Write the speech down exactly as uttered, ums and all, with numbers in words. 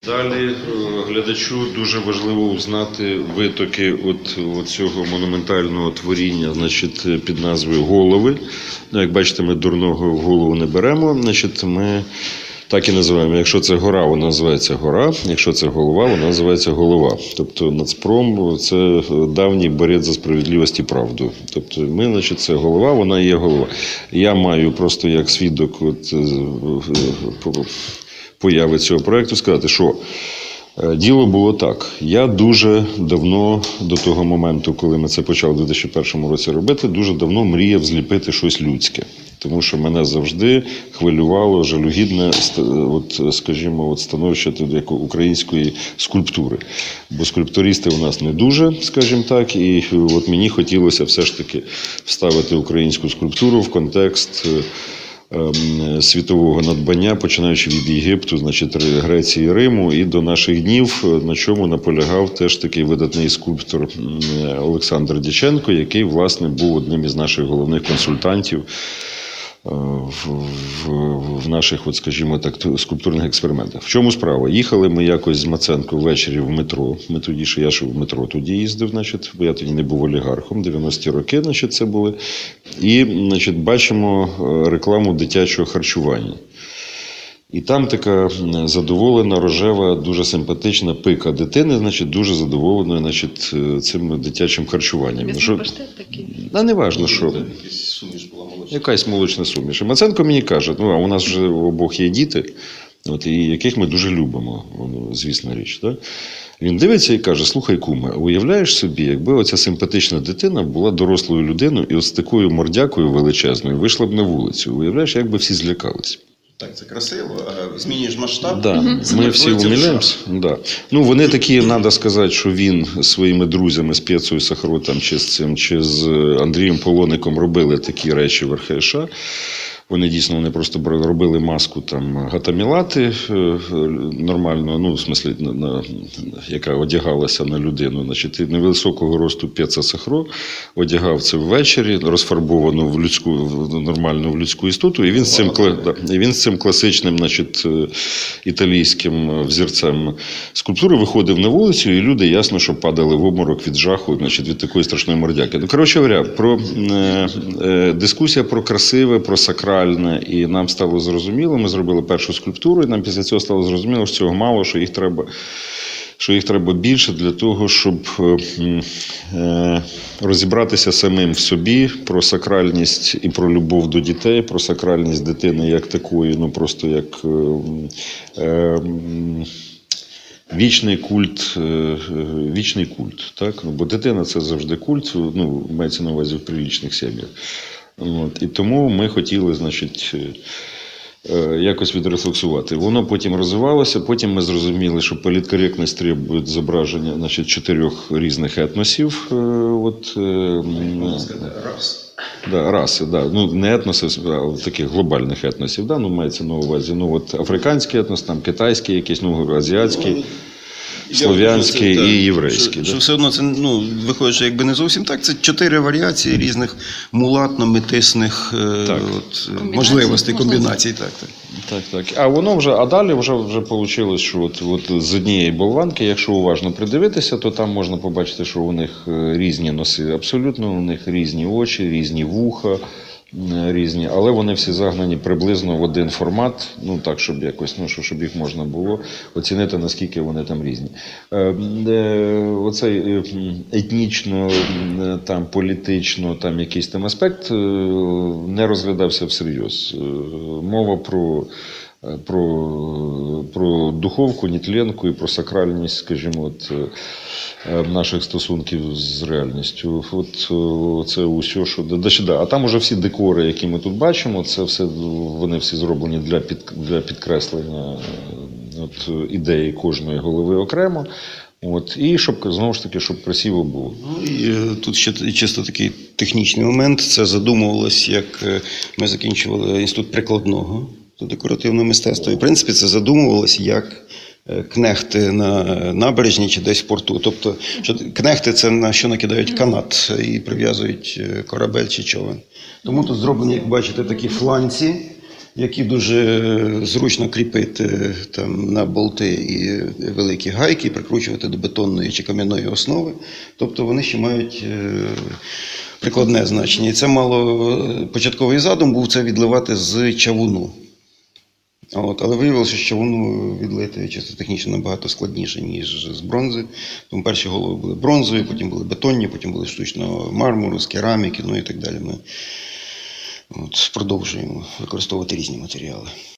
Далі глядачу дуже важливо узнати витоки от, от цього монументального творіння, значить, під назвою «Голови». Ну, як бачите, ми дурного в голову не беремо, значить, ми так і називаємо. Якщо це гора, вона називається гора, якщо це голова, вона називається голова. Тобто Нацпром – це давній борець за справедливість і правду. Тобто ми, значить, це голова, вона є голова. Я маю просто як свідок от, появи цього проєкту сказати, що діло було так. Я дуже давно, до того моменту, коли ми це почали в дві тисячі першому році робити, дуже давно мріяв зліпити щось людське. Тому що мене завжди хвилювало жалюгідне, от, скажімо, от становище як української скульптури. Бо скульптуристи у нас не дуже, скажімо так, і от мені хотілося все ж таки вставити українську скульптуру в контекст світового надбання, починаючи від Єгипту, значить, Греції, Риму і до наших днів, на чому наполягав теж такий видатний скульптор Олександр Дяченко, який, власне, був одним із наших головних консультантів в, в, в наших, от, скажімо так, скульптурних експериментах. В чому справа? Їхали ми якось з Маценко ввечері в метро. Ми тоді, що я ж в метро тоді їздив, значить, бо я тоді не був олігархом, дев'яності роки, значить, це були. І, значить, бачимо рекламу дитячого харчування. І там така задоволена, рожева, дуже симпатична пика дитини, значить, дуже задоволеною, значить, цим дитячим харчуванням. М'ясний паштет такий? А не важливо, що. Якась молочна суміш. І Маценко мені каже, ну, а у нас вже у обох є діти, от, і яких ми дуже любимо, звісна річ. Так? Він дивиться і каже, слухай, куме, уявляєш собі, якби оця симпатична дитина була дорослою людиною і от з такою мордякою величезною вийшла б на вулицю. Уявляєш, як би всі злякались. Так, це красиво. А змінюєш масштаб. Да, угу. Ми всі умиляємося. Да. Ну, вони такі, треба сказати, що він своїми друзями з Пєцою Сахро там, чи з цим, чи з Андрієм Полоником робили такі речі в ар ха ес а. Вони дійсно вони просто робили маску там гатамілати нормально, ну, в смислі, на, на, яка одягалася на людину. Значить, невисокого росту Пєца Сахро одягав це ввечері, розфарбовану в людську, нормальну в людську істоту, і він з цим, да, і він з цим класичним, значить, італійським взірцем скульптури виходив на вулицю, і люди ясно, що падали в обморок від жаху, значить, від такої страшної мордяки. Ну, коротше говоря, про е, е, дискусія про красиве, про сакральне. І нам стало зрозуміло, ми зробили першу скульптуру, і нам після цього стало зрозуміло, що цього мало, що їх треба, що їх треба більше для того, щоб е, розібратися самим в собі про сакральність і про любов до дітей, про сакральність дитини як такої, ну просто як е, е, вічний культ, е, вічний культ, так? Ну, бо дитина – це завжди культ, ну, мається на увазі в прилічних сім'ях. От, і тому ми хотіли, значить, якось відрефлексувати. Воно потім розвивалося, потім ми зрозуміли, що політкоректність требує зображення, значить, чотирьох різних етносів. От, Рас. Да, раси, да. Ну, не етноси, а таких глобальних етносів. Да? Ну, мається на увазі. Ну, от, африканський етнос, там, китайський якийсь, ну, азіатський. Слов'янський і єврейський. Що, да? що все одно це, ну, виходить, що якби не зовсім так, це чотири варіації різних мулатно-метисних так. от, можливостей, комбінацій. Так, так. Так, так. А воно вже, а далі вже, вже вийшло, що от, от з однієї болванки, якщо уважно придивитися, то там можна побачити, що у них різні носи, абсолютно, у них різні очі, різні вуха, різні, але вони всі загнані приблизно в один формат, ну так, щоб якось, ну, щоб їх можна було оцінити, наскільки вони там різні. Оцей етнічно, там, політично, там, якийсь там аспект не розглядався всерйоз. Мова про Про, про духовку, нетленку і про сакральність, скажімо, от, наших стосунків з реальністю. От це усе, що да. А там уже всі декори, які ми тут бачимо, це все вони всі зроблені для під, для підкреслення от, ідеї кожної голови окремо. От, і щоб, знову ж таки, щоб красиво було. Ну, і тут ще чисто такий технічний момент. Це задумувалось, як ми закінчували інститут прикладного декоративного мистецтва. І, в принципі, це задумувалось як кнехти на набережні чи десь в порту. Тобто, що кнехти – це на що накидають канат і прив'язують корабель чи човен. Тому тут зроблені, як бачите, такі фланці, які дуже зручно кріпити там, на болти і великі гайки, прикручувати до бетонної чи кам'яної основи. Тобто вони ще мають прикладне значення. І це мало початковий задум був це відливати з чавуну. От, але виявилося, що чавуну відлити чисто технічно набагато складніше, ніж з бронзи. Тому перші голови були бронзові, потім були бетонні, потім були штучного мармуру, з кераміки, ну і так далі. Ми от, продовжуємо використовувати різні матеріали.